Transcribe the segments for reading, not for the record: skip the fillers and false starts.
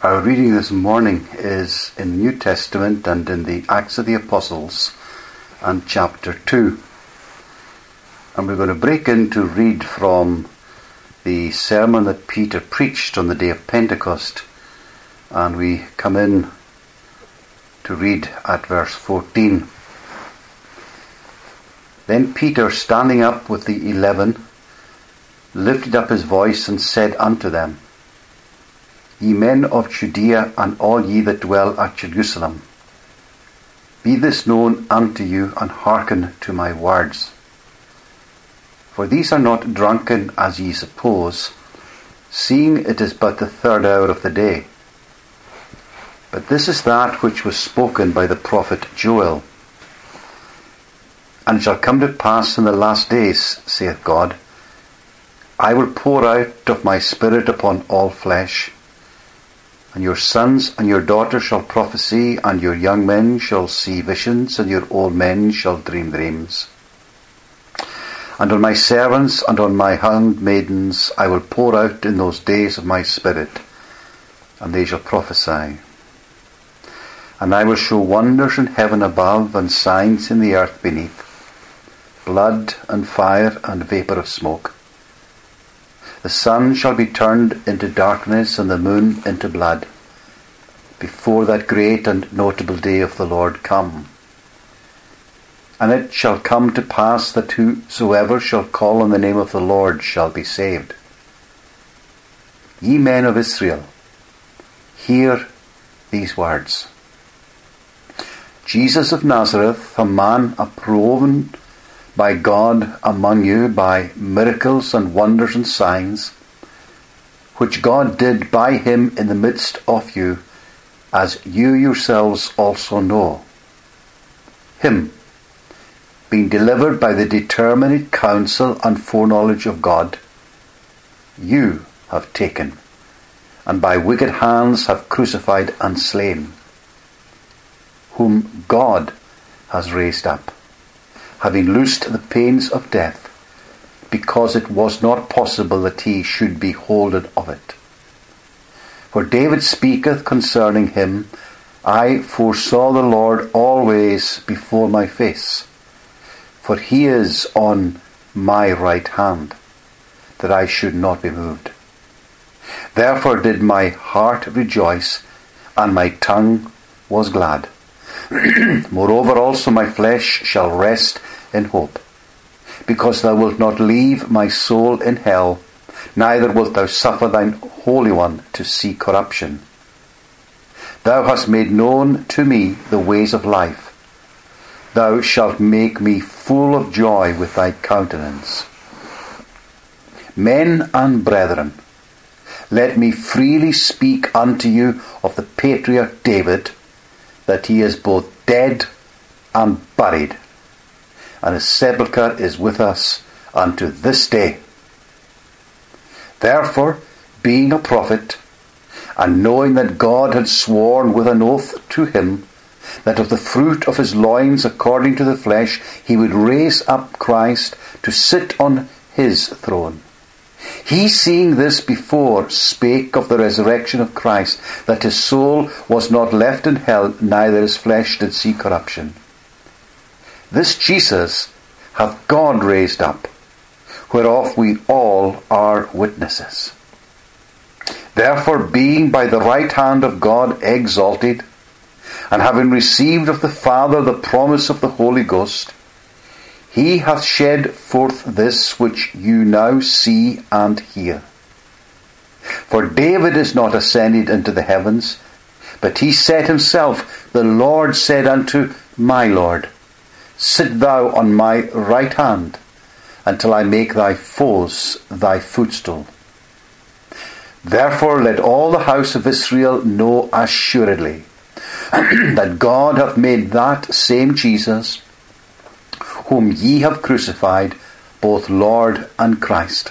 Our reading this morning is in the New Testament and in the Acts of the Apostles and chapter 2. And we're going to break in to read from the sermon that Peter preached on the day of Pentecost. And we come in to read at verse 14. Then Peter, standing up with the 11, lifted up his voice and said unto them, Ye men of Judea, and all ye that dwell at Jerusalem, be this known unto you, and hearken to my words. For these are not drunken, as ye suppose, seeing it is but the third hour of the day. But this is that which was spoken by the prophet Joel. And it shall come to pass in the last days, saith God, I will pour out of my Spirit upon all flesh, and your sons and your daughters shall prophesy, and your young men shall see visions, and your old men shall dream dreams. And on my servants and on my handmaidens I will pour out in those days of my Spirit, and they shall prophesy. And I will show wonders in heaven above, and signs in the earth beneath, blood and fire and vapour of smoke. The sun shall be turned into darkness, and the moon into blood, before that great and notable day of the Lord come. And it shall come to pass that whosoever shall call on the name of the Lord shall be saved. Ye men of Israel, hear these words. Jesus of Nazareth, a man approven by God among you by miracles and wonders and signs, which God did by him in the midst of you, as you yourselves also know. Him, being delivered by the determinate counsel and foreknowledge of God, you have taken, and by wicked hands have crucified and slain, whom God has raised up, having loosed the pains of death, because it was not possible that he should be holden of it. For David speaketh concerning him, I foresaw the Lord always before my face, for he is on my right hand, that I should not be moved. Therefore did my heart rejoice, and my tongue was glad. Moreover also my flesh shall rest in hope, because thou wilt not leave my soul in hell, neither wilt thou suffer thine Holy One to see corruption. Thou hast made known to me the ways of life. Thou shalt make me full of joy with thy countenance. Men and brethren, let me freely speak unto you of the patriarch David, that he is both dead and buried, and his sepulchre is with us unto this day. Therefore, being a prophet, and knowing that God had sworn with an oath to him, that of the fruit of his loins according to the flesh he would raise up Christ to sit on his throne, he, seeing this before, spake of the resurrection of Christ, that his soul was not left in hell, neither his flesh did see corruption. This Jesus hath God raised up, whereof we all are witnesses. Therefore, being by the right hand of God exalted, and having received of the Father the promise of the Holy Ghost, he hath shed forth this which you now see and hear. For David is not ascended into the heavens, but he said himself, The Lord said unto my Lord, Sit thou on my right hand, until I make thy foes thy footstool. Therefore let all the house of Israel know assuredly, that God hath made that same Jesus, whom ye have crucified, both Lord and Christ.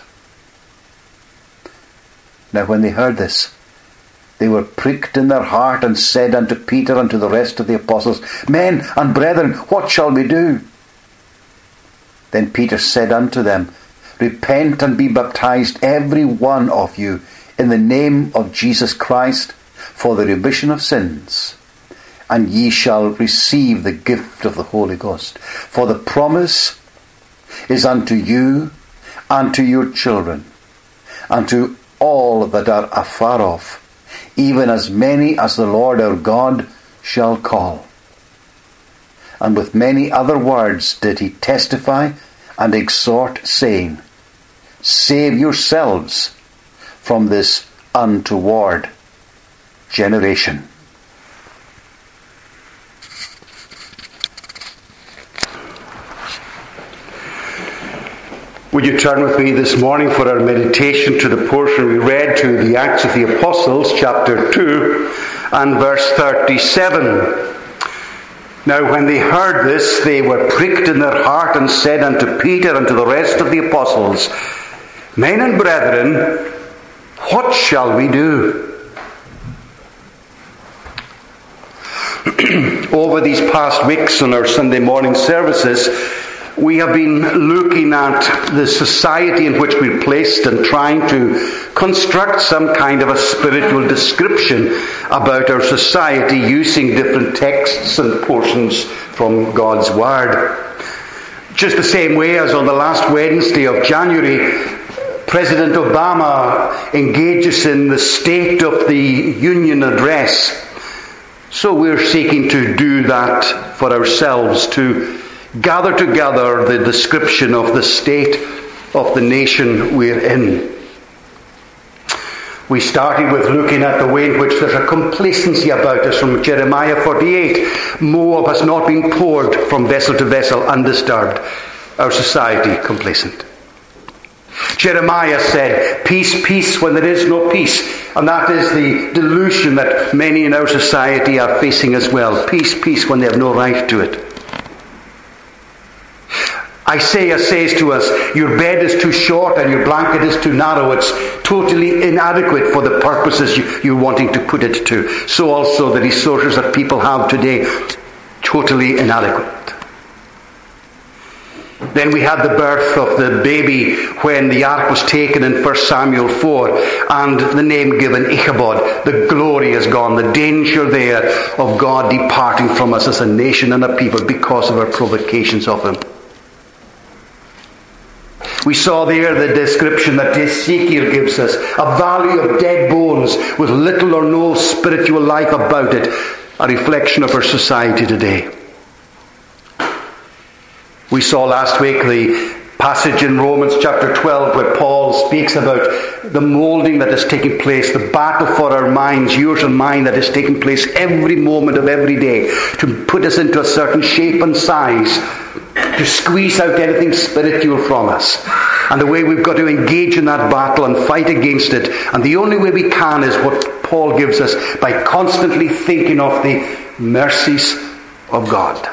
Now when they heard this, they were pricked in their heart, and said unto Peter and to the rest of the apostles, Men and brethren, what shall we do? Then Peter said unto them, Repent and be baptized every one of you in the name of Jesus Christ for the remission of sins, and ye shall receive the gift of the Holy Ghost. For the promise is unto you and to your children, and to all that are afar off, even as many as the Lord our God shall call. And with many other words did he testify and exhort, saying, Save yourselves from this untoward generation. Would you turn with me this morning for our meditation to the portion we read, to the Acts of the Apostles, chapter 2 and verse 37. Now when they heard this, they were pricked in their heart, and said unto Peter and to the rest of the apostles, Men and brethren, what shall we do? Over these past weeks in our Sunday morning services, we have been looking at the society in which we're placed and trying to construct some kind of a spiritual description about our society using different texts and portions from God's Word. Just the same way as on the last Wednesday of January, President Obama engages in the State of the Union address. So we're seeking to do that for ourselves, to gather together the description of the state of the nation we're in. We started with looking at the way in which there's a complacency about us from Jeremiah 48. Moab has not been poured from vessel to vessel undisturbed. Our society complacent. Jeremiah said, Peace, peace, when there is no peace. And that is the delusion that many in our society are facing as well. Peace, peace, when they have no right to it. Isaiah says to us, your bed is too short and your blanket is too narrow. It's totally inadequate for the purposes you're wanting to put it to. So also the resources that people have today, totally inadequate. Then we had the birth of the baby when the ark was taken in 1 Samuel 4, and the name given Ichabod. The glory is gone, the danger there of God departing from us as a nation and a people because of our provocations of him. We saw there the description that Ezekiel gives us, a valley of dead bones with little or no spiritual life about it, a reflection of our society today. We saw last week the passage in Romans chapter 12 where Paul speaks about the moulding that is taking place, the battle for our minds, yours and mine, that is taking place every moment of every day to put us into a certain shape and size, to squeeze out anything spiritual from us. And the way we've got to engage in that battle and fight against it, and the only way we can is what Paul gives us, by constantly thinking of the mercies of God.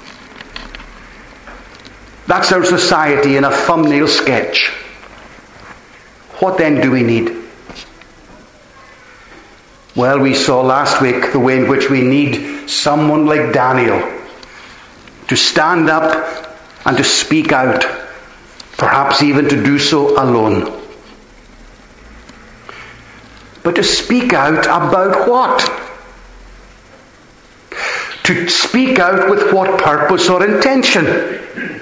That's our society in a thumbnail sketch. What then do we need? Well, we saw last week the way in which we need someone like Daniel to stand up and to speak out, perhaps even to do so alone. But to speak out about what? To speak out with what purpose or intention?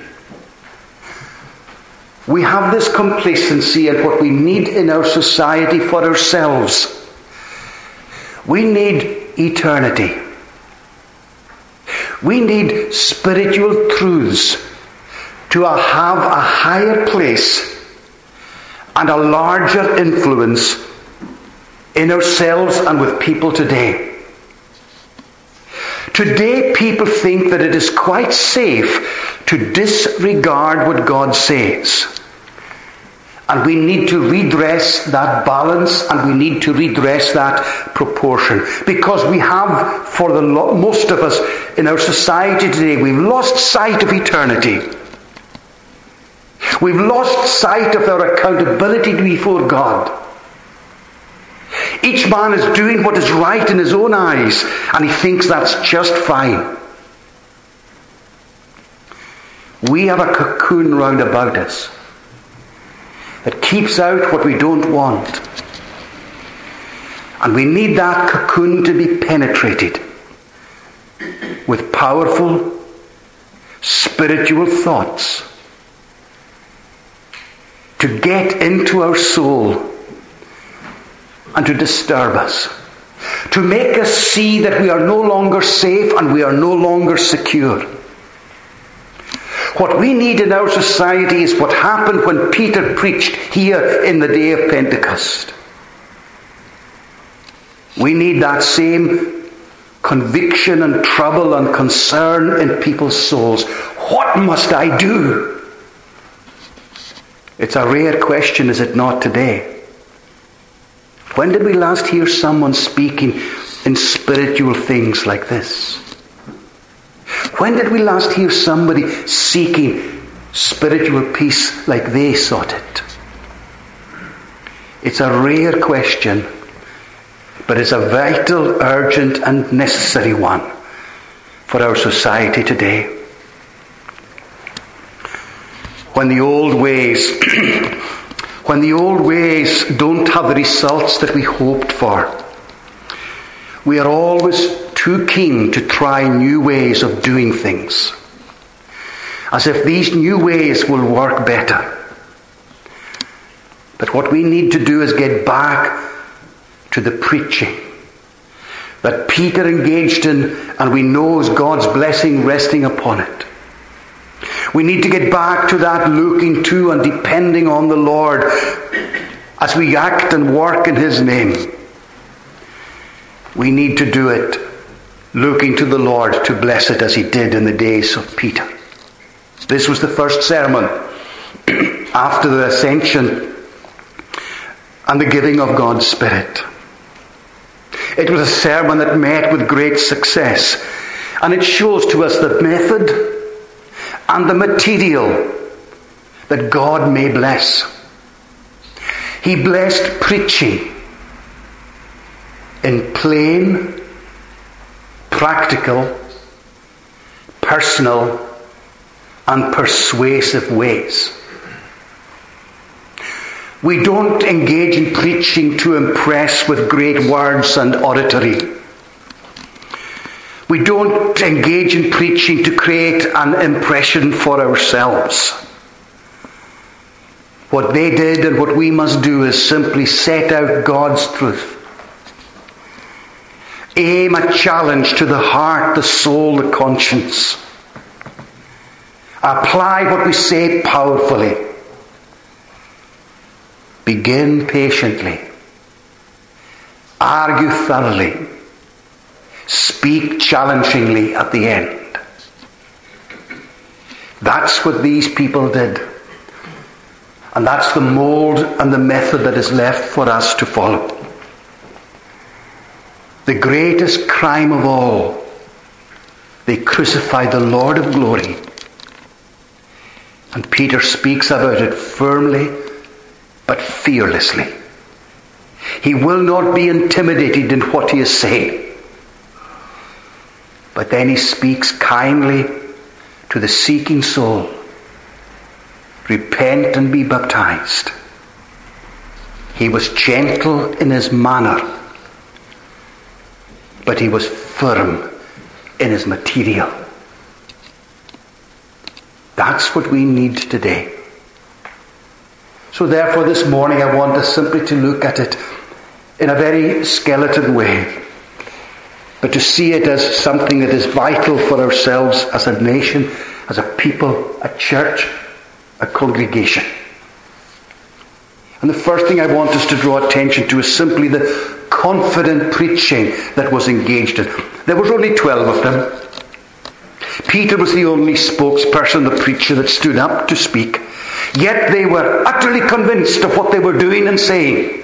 We have this complacency, and what we need in our society for ourselves. We need eternity. We need spiritual truths to have a higher place and a larger influence in ourselves and with people today. Today, people think that it is quite safe to disregard what God says. And we need to redress that balance, and we need to redress that proportion. Because we have, for the most of us in our society today, we've lost sight of eternity. We've lost sight of our accountability before God. Each man is doing what is right in his own eyes, and he thinks that's just fine. We have a cocoon round about us that keeps out what we don't want. And we need that cocoon to be penetrated with powerful spiritual thoughts to get into our soul and to disturb us, to make us see that we are no longer safe and we are no longer secure. What we need in our society is what happened when Peter preached here in the day of Pentecost. We need that same conviction and trouble and concern in people's souls. What must I do? It's a rare question, is it not, today? When did we last hear someone speaking in spiritual things like this? When did we last hear somebody seeking spiritual peace like they sought it? It's a rare question, but it's a vital, urgent, and necessary one for our society today. When the old ways don't have the results that we hoped for, we are always too keen to try new ways of doing things, as if these new ways will work better. But what we need to do is get back to the preaching that Peter engaged in, and we know is God's blessing resting upon it. We need to get back to that looking to and depending on the Lord as we act and work in His name. We need to do it looking to the Lord to bless it as He did in the days of Peter. This was the first sermon after the ascension and the giving of God's Spirit. It was a sermon that met with great success, and it shows to us the method and the material that God may bless. He blessed preaching in plain, practical, personal, and persuasive ways. We don't engage in preaching to impress with great words and oratory. We don't engage in preaching to create an impression for ourselves. What they did and what we must do is simply set out God's truth. Aim a challenge to the heart, the soul, the conscience. Apply what we say powerfully. Begin patiently. Argue thoroughly. Speak challengingly at the end. That's what these people did. And that's the mold and the method that is left for us to follow. The greatest crime of all, they crucified the Lord of glory. And Peter speaks about it firmly but fearlessly. He will not be intimidated in what he is saying. But then he speaks kindly to the seeking soul. Repent and be baptized. He was gentle in his manner, but he was firm in his material. That's what we need today. So therefore this morning I want us simply to look at it in a very skeleton way, but to see it as something that is vital for ourselves as a nation, as a people, a church, a congregation. And the first thing I want us to draw attention to is simply the confident preaching that was engaged in. There was only 12 of them. Peter was the only spokesperson, the preacher that stood up to speak. Yet they were utterly convinced of what they were doing and saying.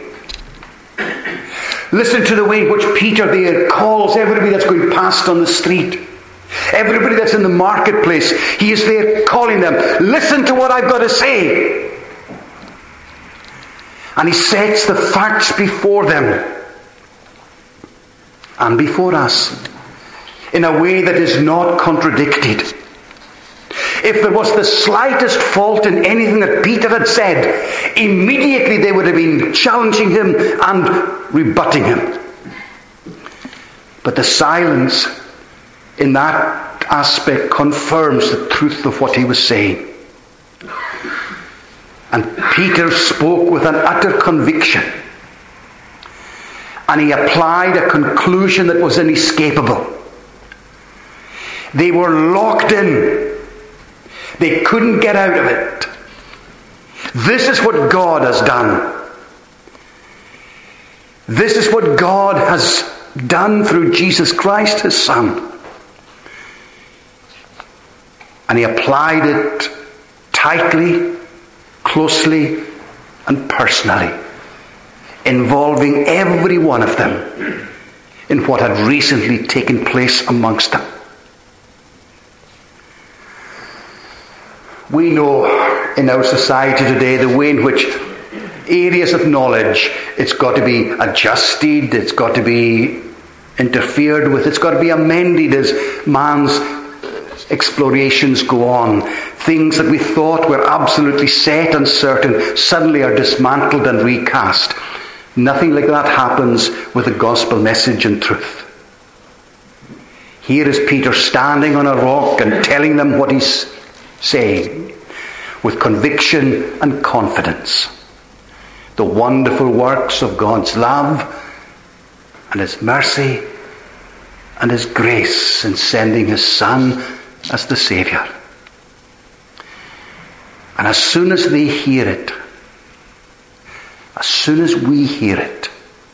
Listen to the way in which Peter there calls everybody that's going past on the street. Everybody that's in the marketplace. He is there calling them. Listen to what I've got to say. And he sets the facts before them and before us in a way that is not contradicted. If there was the slightest fault in anything that Peter had said, immediately they would have been challenging him and rebutting him. But the silence in that aspect confirms the truth of what he was saying. And Peter spoke with an utter conviction. And he applied a conclusion that was inescapable. They were locked in. They couldn't get out of it. This is what God has done. This is what God has done through Jesus Christ, his Son. And he applied it tightly, closely, and personally, involving every one of them in what had recently taken place amongst them. We know in our society today the way in which areas of knowledge, it's got to be adjusted, it's got to be interfered with, it's got to be amended as man's explorations go on. Things that we thought were absolutely set and certain suddenly are dismantled and recast. Nothing like that happens with the gospel message and truth. Here is Peter standing on a rock and telling them what he's saying with conviction and confidence. The wonderful works of God's love and his mercy and his grace in sending his Son as the Saviour. And as soon as they hear it, as soon as we hear it,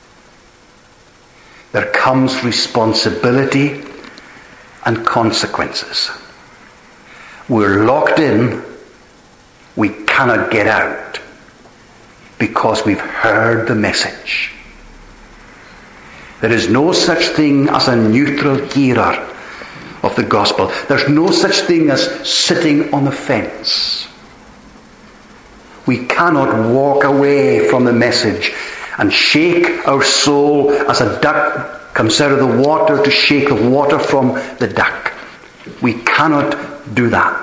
there comes responsibility and consequences. We're locked in. We cannot get out because we've heard the message. There is no such thing as a neutral hearer of the gospel. There's no such thing as sitting on the fence. We cannot walk away from the message and shake our soul as a duck comes out of the water to shake the water from the duck. We cannot do that.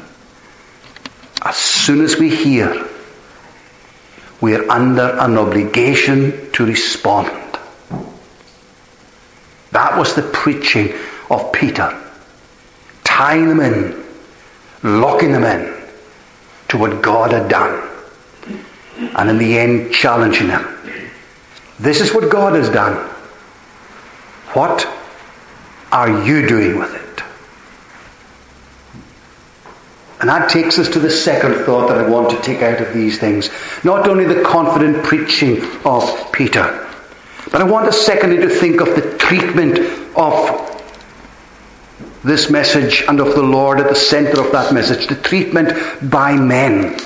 As soon as we hear, we are under an obligation to respond. That was the preaching of Peter. Tying them in, locking them in to what God had done. And in the end, challenging them. This is what God has done. What are you doing with it? And that takes us to the second thought that I want to take out of these things. Not only the confident preaching of Peter, but I want us secondly to think of the treatment of this message and of the Lord at the center of that message. The treatment by men.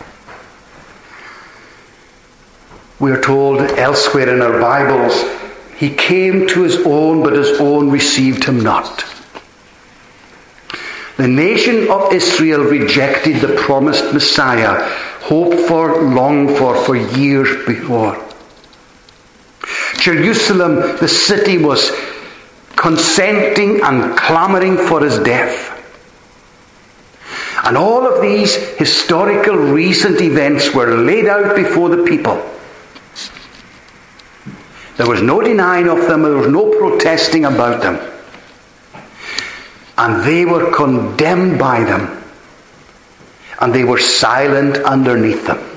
We are told elsewhere in our Bibles, he came to his own, but his own received him not. The nation of Israel rejected the promised Messiah, hoped for, longed for years before. Jerusalem, the city, was consenting and clamouring for his death. And all of these historical recent events were laid out before the people. There was no denying of them, there was no protesting about them. And they were condemned by them. And they were silent underneath them.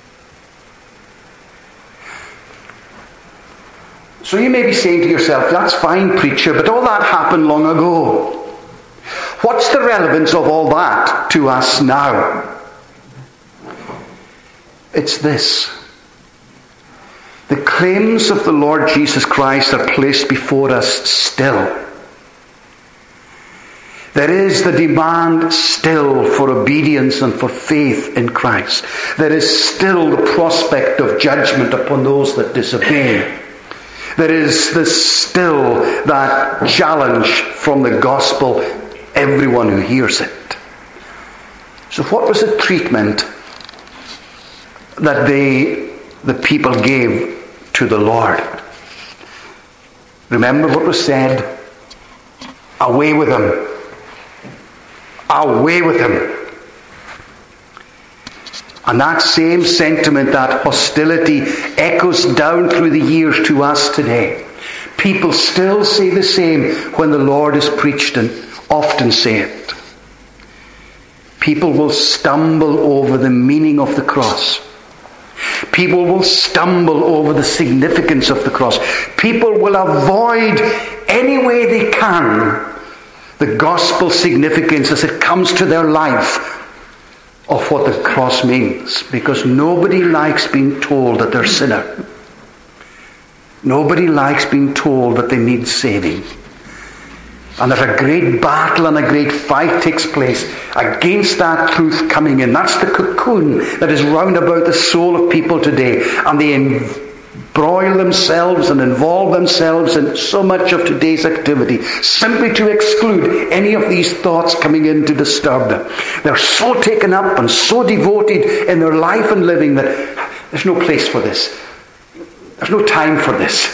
So you may be saying to yourself, that's fine, preacher, but all that happened long ago. What's the relevance of all that to us now? It's this. The claims of the Lord Jesus Christ are placed before us still. There is the demand still for obedience and for faith in Christ. There is still the prospect of judgment upon those that disobey. There is still that challenge from the gospel, everyone who hears it. So what was the treatment that the people gave to the Lord? Remember what was said? Away with him. Away with him. And that same sentiment, that hostility, echoes down through the years to us today. People still say the same when the Lord is preached, and often say it. People will stumble over the meaning of the cross. People will stumble over the significance of the cross. People will avoid any way they can the gospel significance as it comes to their life of what the cross means, because nobody likes being told that they're a sinner. Nobody likes being told that they need saving. And that a great battle and a great fight takes place against that truth coming in. That's the cocoon that is round about the soul of people today. And they embroil themselves and involve themselves in so much of today's activity simply to exclude any of these thoughts coming in to disturb them. They're so taken up and so devoted in their life and living that there's no place for this. There's no time for this.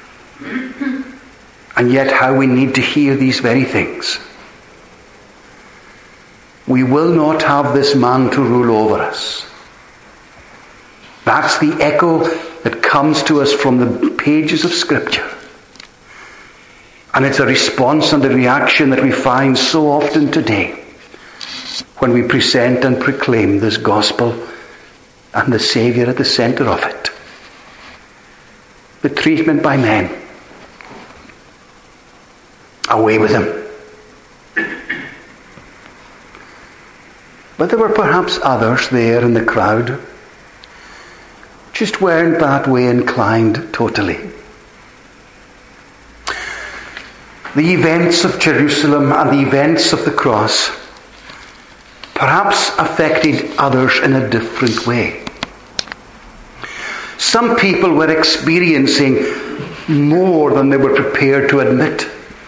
And yet how we need to hear these very things. We will not have this man to rule over us. That's the echo that comes to us from the pages of Scripture. And it's a response and a reaction that we find so often today when we present and proclaim this gospel and the Saviour at the centre of it. The treatment by men. Away with him. But there were perhaps others there in the crowd just weren't that way inclined totally. The events of Jerusalem and the events of the cross perhaps affected others in a different way. Some people were experiencing more than they were prepared to admit.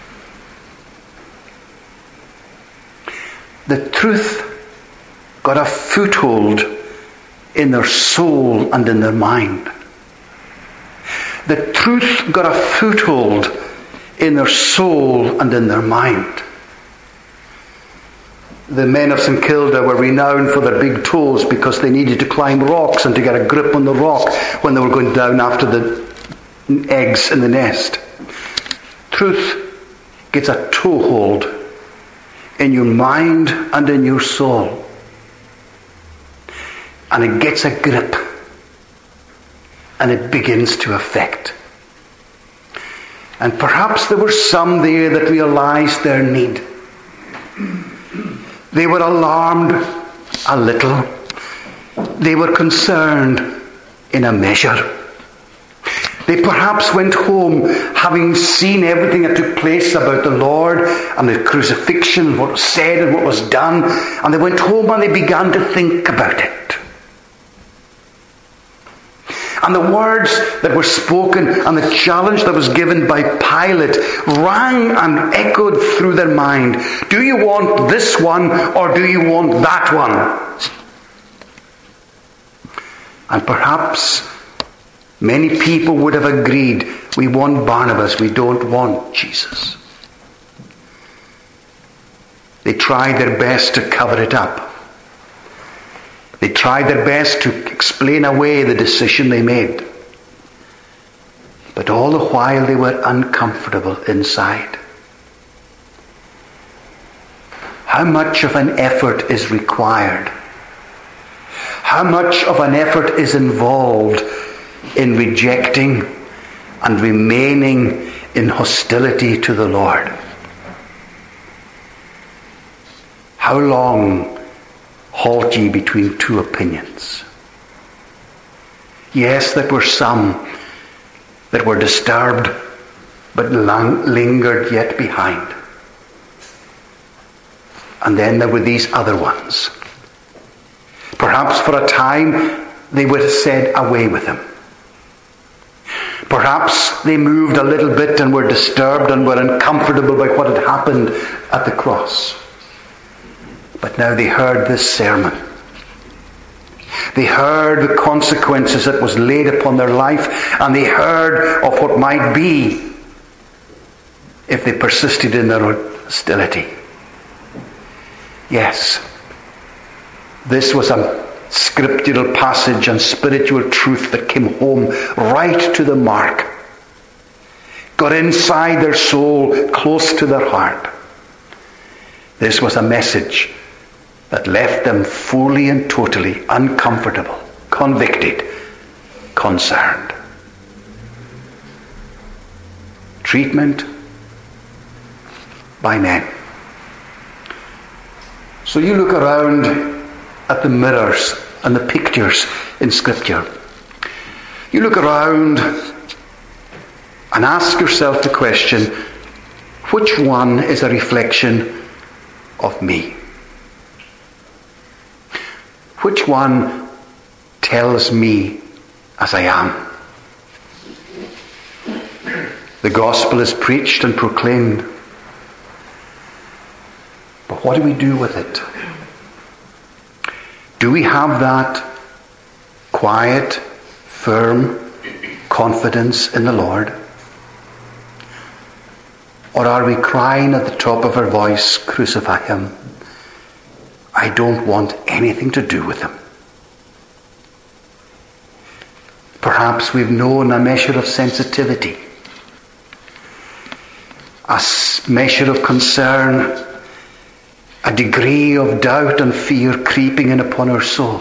The truth got a foothold in their soul and in their mind. The truth got a foothold in their soul and in their mind. The men of St Kilda were renowned for their big toes because they needed to climb rocks and to get a grip on the rock when they were going down after the eggs in the nest. Truth gets a toehold in your mind and in your soul. And it gets a grip. And it begins to affect. And perhaps there were some there that realized their need. They were alarmed a little. They were concerned in a measure. They perhaps went home having seen everything that took place about the Lord and the crucifixion, what was said and what was done. And they went home and they began to think about it. And the words that were spoken and the challenge that was given by Pilate rang and echoed through their mind. Do you want this one or do you want that one? And perhaps many people would have agreed, we want Barnabas, we don't want Jesus. They tried their best to cover it up. They tried their best to explain away the decision they made. But all the while they were uncomfortable inside. How much of an effort is required? How much of an effort is involved in rejecting and remaining in hostility to the Lord? How long halt ye between two opinions? Yes, there were some that were disturbed, but lingered yet behind. And then there were these other ones. Perhaps for a time they would have said, away with him. Perhaps they moved a little bit and were disturbed and were uncomfortable by what had happened at the cross. But now they heard this sermon. They heard the consequences that was laid upon their life, and they heard of what might be if they persisted in their hostility. Yes, this was a scriptural passage and spiritual truth that came home right to the mark. got inside their soul, close to their heart. This was a message that left them fully and totally uncomfortable, convicted, concerned. Treatment by men. So you look around at the mirrors and the pictures in Scripture. You look around and ask yourself the question, which one is a reflection of me? Which one tells me as I am? The gospel is preached and proclaimed. But what do we do with it? Do we have that quiet, firm confidence in the Lord? Or are we crying at the top of our voice, crucify him? I don't want anything to do with him. Perhaps we've known a measure of sensitivity, a measure of concern, a degree of doubt and fear creeping in upon our soul.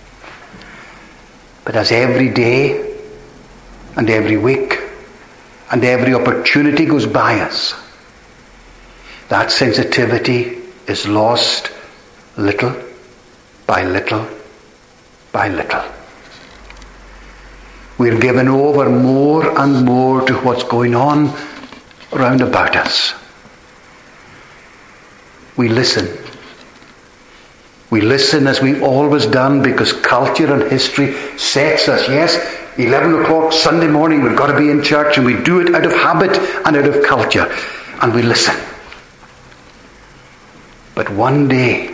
But as every day and every week and every opportunity goes by us, that sensitivity is lost little by little by little. We're given over more and more to what's going on round about us. We listen. We listen as we've always done because culture and history sets us. Yes, 11 o'clock Sunday morning we've got to be in church, and we do it out of habit and out of culture. And we listen. But one day,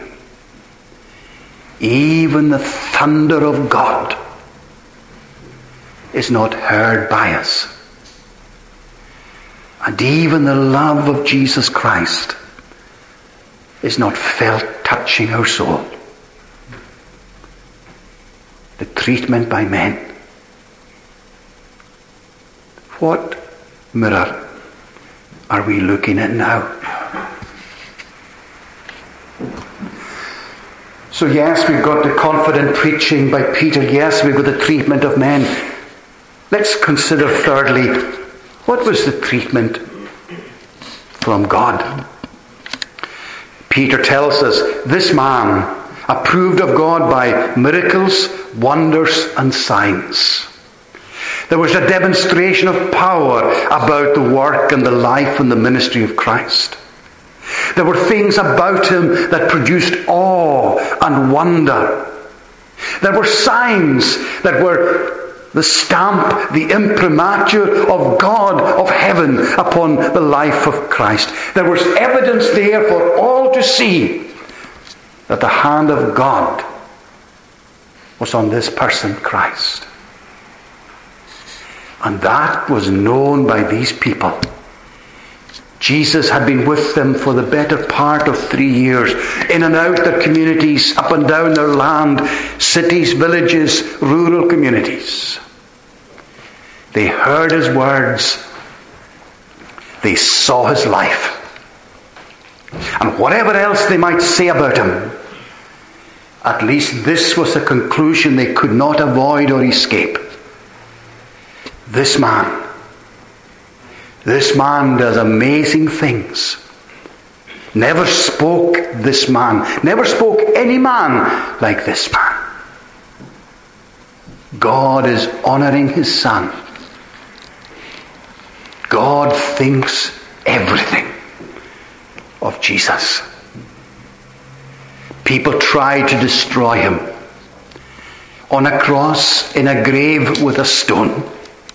even the thunder of God is not heard by us. And even the love of Jesus Christ is not felt touching our soul. The treatment by men. What mirror are we looking at now? So yes, we've got the confident preaching by Peter. Yes, we've got the treatment of men. Let's consider thirdly, what was the treatment from God? Peter tells us, this man approved of God by miracles, wonders and signs. There was a demonstration of power about the work and the life and the ministry of Christ. There were things about him that produced awe and wonder. There were signs that were the stamp, the imprimatur of God of heaven upon the life of Christ. There was evidence there for all to see that the hand of God was on this person, Christ. And that was known by these people. Jesus had been with them for the better part of 3 years, in and out their communities, up and down their land, cities, villages, rural communities. They heard his words. They saw his life. And whatever else they might say about him, at least this was a conclusion they could not avoid or escape. This man does amazing things. Never spoke any man like this man. God is honouring his Son. God thinks everything of Jesus. People tried to destroy him on a cross, in a grave with a stone.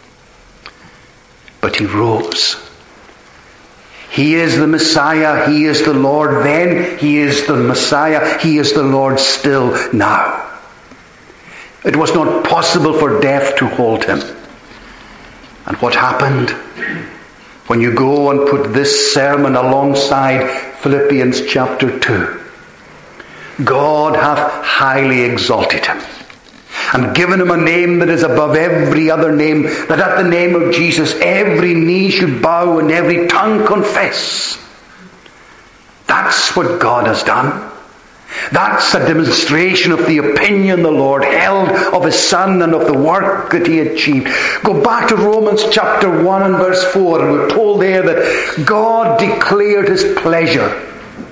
But he rose. He is the Messiah. He is the Lord then. He is the Messiah. He is the Lord still now. It was not possible for death to hold him. And what happened? When you go and put this sermon alongside Philippians chapter 2, God hath highly exalted him, and given him a name that is above every other name, that at the name of Jesus every knee should bow and every tongue confess. That's what God has done. That's a demonstration of the opinion the Lord held of his Son and of the work that he achieved. Go back to Romans chapter 1 and verse 4, and we're told there that God declared his pleasure.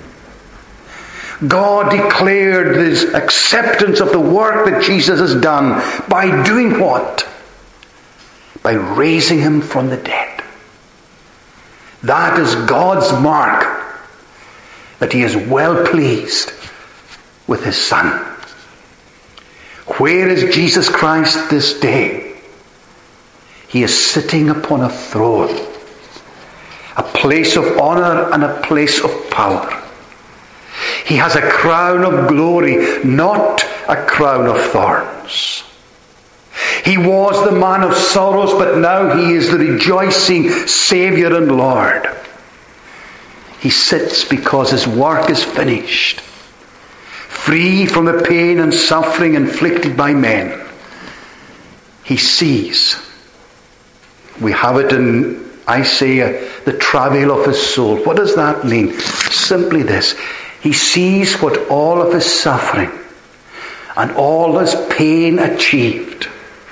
God declared his acceptance of the work that Jesus has done by doing what? By raising him from the dead. That is God's mark that he is well pleased with his Son. Where is Jesus Christ this day? He is sitting upon a throne, a place of honor and a place of power. He has a crown of glory, not a crown of thorns. He was the man of sorrows, but now he is the rejoicing Saviour and Lord. He sits because his work is finished, free from the pain and suffering inflicted by men. He sees. We have it in Isaiah, the travail of his soul. What does that mean? Simply this. He sees what all of his suffering and all his pain achieved.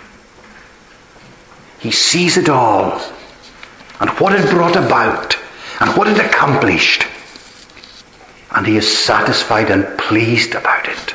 He sees it all, and what it brought about, and what it accomplished. And he is satisfied and pleased about it.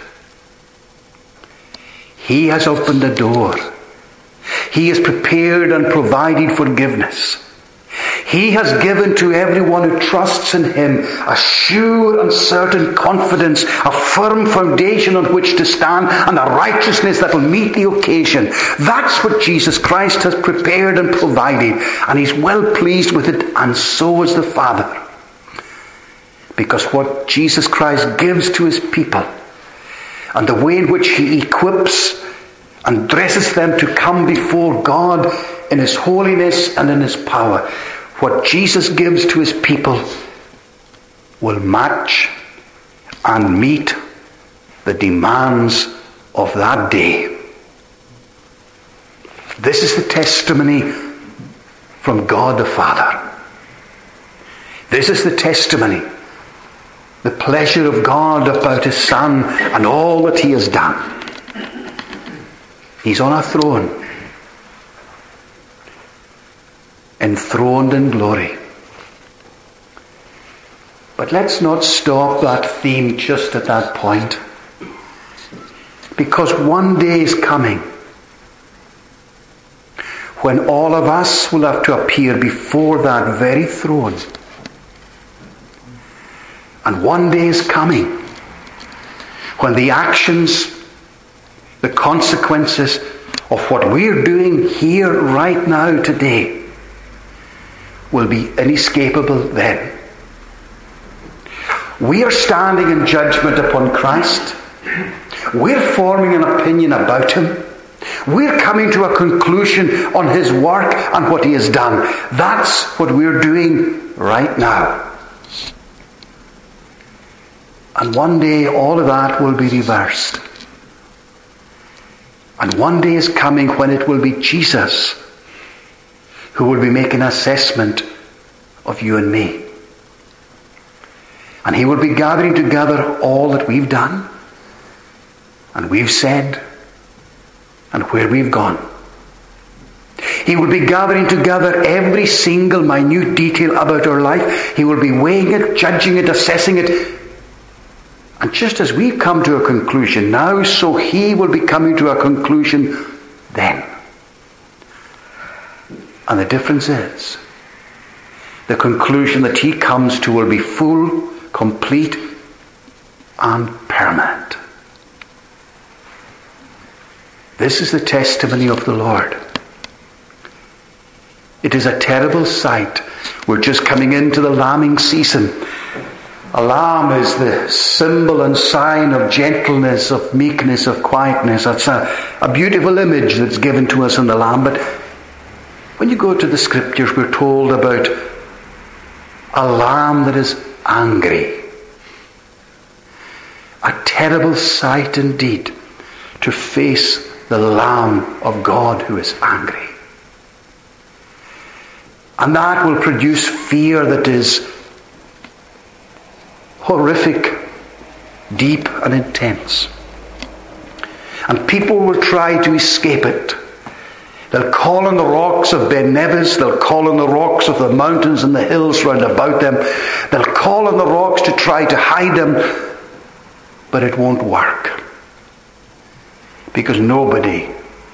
He has opened the door. He has prepared and provided forgiveness. He has given to everyone who trusts in him a sure and certain confidence, a firm foundation on which to stand, and a righteousness that will meet the occasion. That's what Jesus Christ has prepared and provided, and he's well pleased with it, and so is the Father. Because what Jesus Christ gives to his people, and the way in which he equips and dresses them to come before God in his holiness and in his power, what Jesus gives to his people will match and meet the demands of that day. This is the testimony from God the Father. This is the testimony, the pleasure of God about his Son and all that he has done. He's on a throne, enthroned in glory. But let's not stop that theme just at that point, because one day is coming when all of us will have to appear before that very throne. And one day is coming when the actions, the consequences of what we're doing here right now today will be inescapable then. We are standing in judgment upon Christ. We're forming an opinion about him. We're coming to a conclusion on his work and what he has done. That's what we're doing right now. And one day all of that will be reversed. And one day is coming when it will be Jesus who will be making an assessment of you and me. And he will be gathering together all that we've done, and we've said, and where we've gone. He will be gathering together every single minute detail about our life. He will be weighing it, judging it, assessing it. And just as we've come to a conclusion now, so he will be coming to a conclusion then. And the difference is, the conclusion that he comes to will be full, complete, and permanent. This is the testimony of the Lord. It is a terrible sight. We're just coming into the lambing season. A lamb is the symbol and sign of gentleness, of meekness, of quietness. That's a beautiful image that's given to us in the lamb. But when you go to the scriptures, we're told about a lamb that is angry. A terrible sight indeed to face the Lamb of God who is angry. And that will produce fear that is horrific, deep and intense. And people will try to escape it. They'll call on the rocks of Ben Nevis. They'll call on the rocks of the mountains and the hills round about them. They'll call on the rocks to try to hide them. But it won't work. Because nobody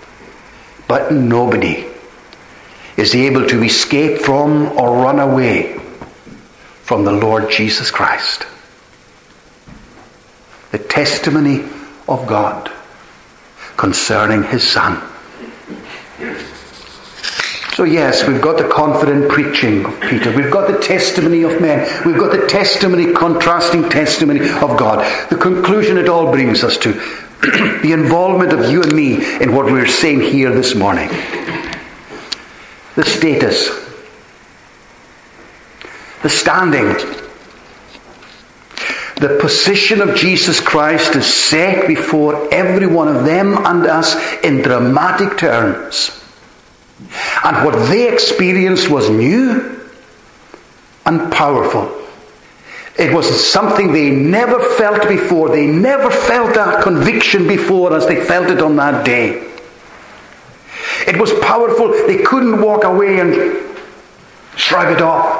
is able to escape from or run away from the Lord Jesus Christ. The testimony of God concerning his Son. So yes, we've got the confident preaching of Peter. We've got the testimony of men. We've got the testimony, contrasting testimony of God. The conclusion it all brings us to, the involvement of you and me in what we're saying here this morning. The status, the standing, the position of Jesus Christ is set before every one of them and us in dramatic terms. And what they experienced was new and powerful. It was something they never felt before. They never felt that conviction before as they felt it on that day. It was powerful. They couldn't walk away and shrug it off.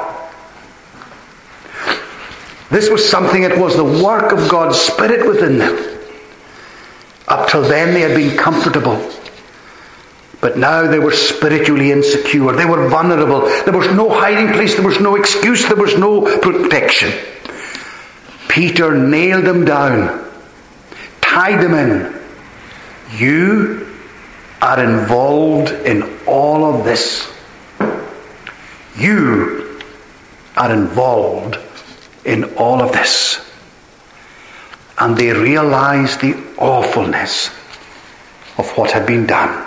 This was something, it was the work of God's Spirit within them. Up till then they had been comfortable. But now they were spiritually insecure. They were vulnerable. There was no hiding place. There was no excuse. There was no protection. Peter nailed them down. Tied them in. You are involved in all of this. You are involved in all of this. And they realized the awfulness of what had been done.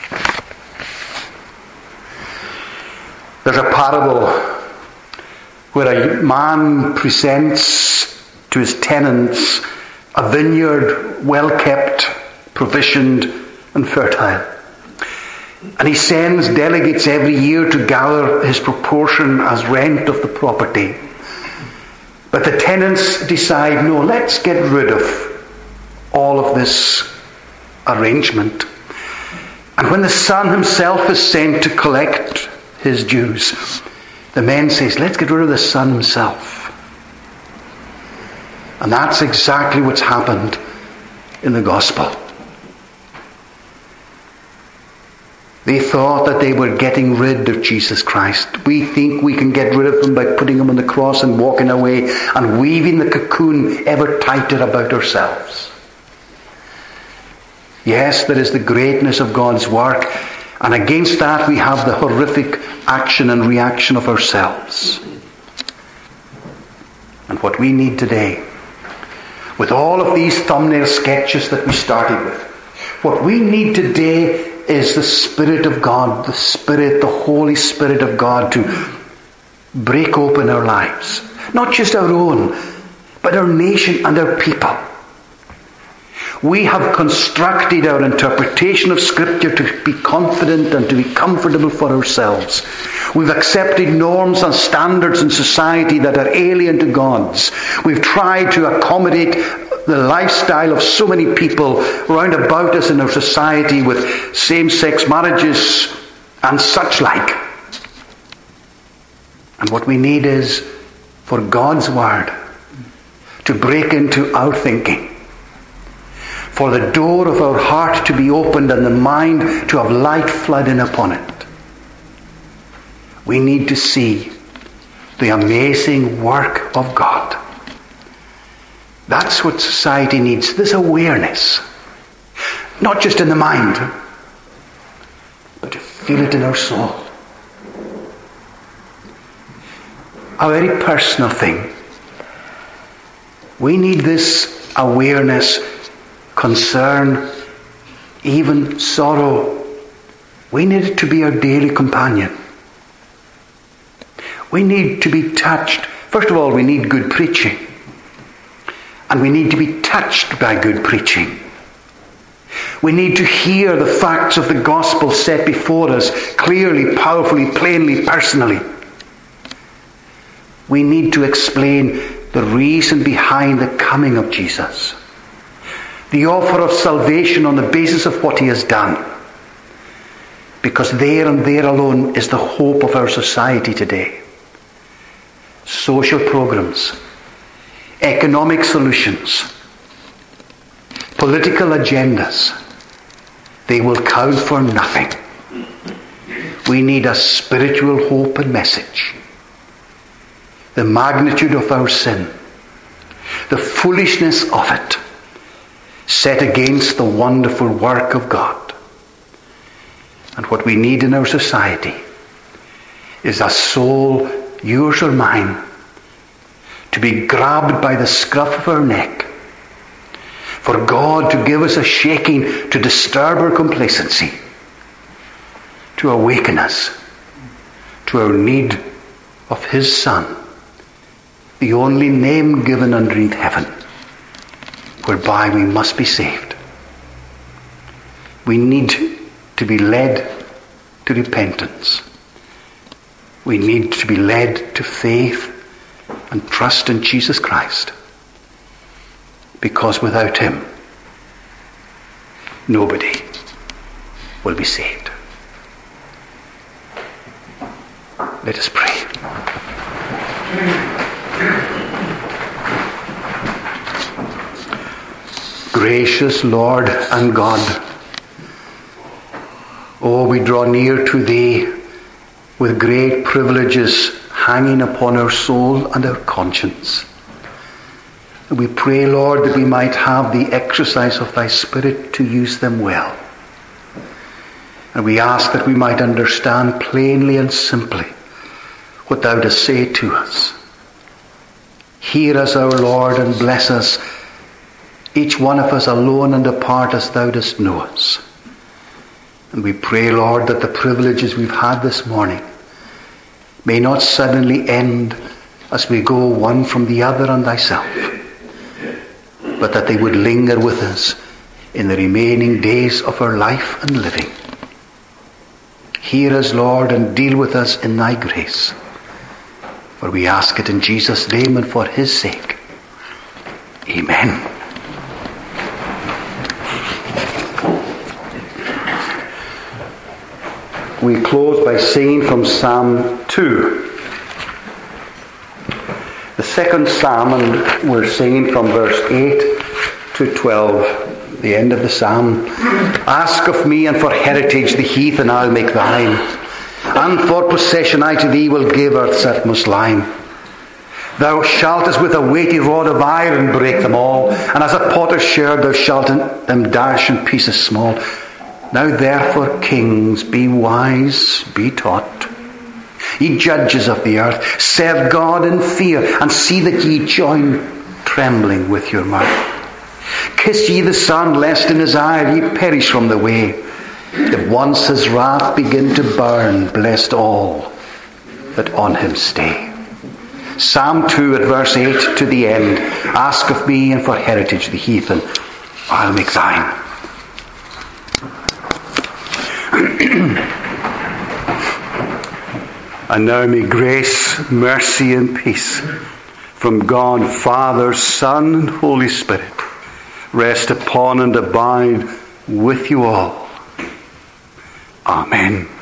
There's a parable where a man presents to his tenants a vineyard well kept, provisioned and fertile. And he sends delegates every year to gather his proportion as rent of the property. But the tenants decide, no, let's get rid of all of this arrangement. And when the son himself is sent to collect his dues, the man says, let's get rid of the son himself. And that's exactly what's happened in the gospel. They thought that they were getting rid of Jesus Christ. We think we can get rid of him by putting him on the cross and walking away and weaving the cocoon ever tighter about ourselves. Yes, there is the greatness of God's work, and against that we have the horrific action and reaction of ourselves. And what we need today, with all of these thumbnail sketches that we started with, what we need today is the Spirit of God, the Spirit, the Holy Spirit of God to break open our lives. Not just our own, but our nation and our people. We have constructed our interpretation of Scripture to be confident and to be comfortable for ourselves. We've accepted norms and standards in society that are alien to God's. We've tried to accommodate the lifestyle of so many people round about us in our society with same-sex marriages and such like. And what we need is for God's Word to break into our thinking, for the door of our heart to be opened and the mind to have light flooding upon it. We need to see the amazing work of God. That's what society needs, this awareness. Not just in the mind, but to feel it in our soul. A very personal thing. We need this awareness, concern, even sorrow. We need it to be our daily companion. We need to be touched. First of all, we need good preaching. And we need to be touched by good preaching. We need to hear the facts of the gospel set before us clearly, powerfully, plainly, personally. We need to explain the reason behind the coming of Jesus, the offer of salvation on the basis of what he has done. Because there and there alone is the hope of our society today. Social programs, economic solutions, political agendas, they will count for nothing. We need a spiritual hope and message. The magnitude of our sin, the foolishness of it, set against the wonderful work of God. And what we need in our society is a soul, yours or mine, to be grabbed by the scruff of our neck, for God to give us a shaking to disturb our complacency, to awaken us to our need of his Son, the only name given underneath heaven, whereby we must be saved. We need to be led to repentance. We need to be led to faith and trust in Jesus Christ. Because without him, nobody will be saved. Let us pray. Gracious Lord and God, oh, we draw near to thee with great privileges hanging upon our soul and our conscience. And we pray, Lord, that we might have the exercise of thy Spirit to use them well. And we ask that we might understand plainly and simply what thou dost say to us. Hear us, our Lord, and bless us, each one of us alone and apart as thou dost know us. And we pray, Lord, that the privileges we've had this morning may not suddenly end as we go one from the other and thyself, but that they would linger with us in the remaining days of our life and living. Hear us, Lord, and deal with us in thy grace. For we ask it in Jesus' name and for his sake. Amen. We close by singing from Psalm 2. The second psalm, and we're singing from verse 8 to 12, the end of the psalm. Ask of me, and for heritage the heathen I'll make thine, and for possession I to thee will give earth's utmost line. Thou shalt as with a weighty rod of iron break them all, and as a potter's sherd thou shalt them dash in pieces small. Now therefore, kings, be wise, be taught. Ye judges of the earth, serve God in fear, and see that ye join trembling with your mirth. Kiss ye the Son, lest in his ire ye perish from the way. If once his wrath begin to burn, blessed all that on him stay. Psalm 2 at verse 8 to the end. Ask of me, and for heritage the heathen I'll make thine. And now may grace, mercy, and peace from God, Father, Son, and Holy Spirit rest upon and abide with you all. Amen.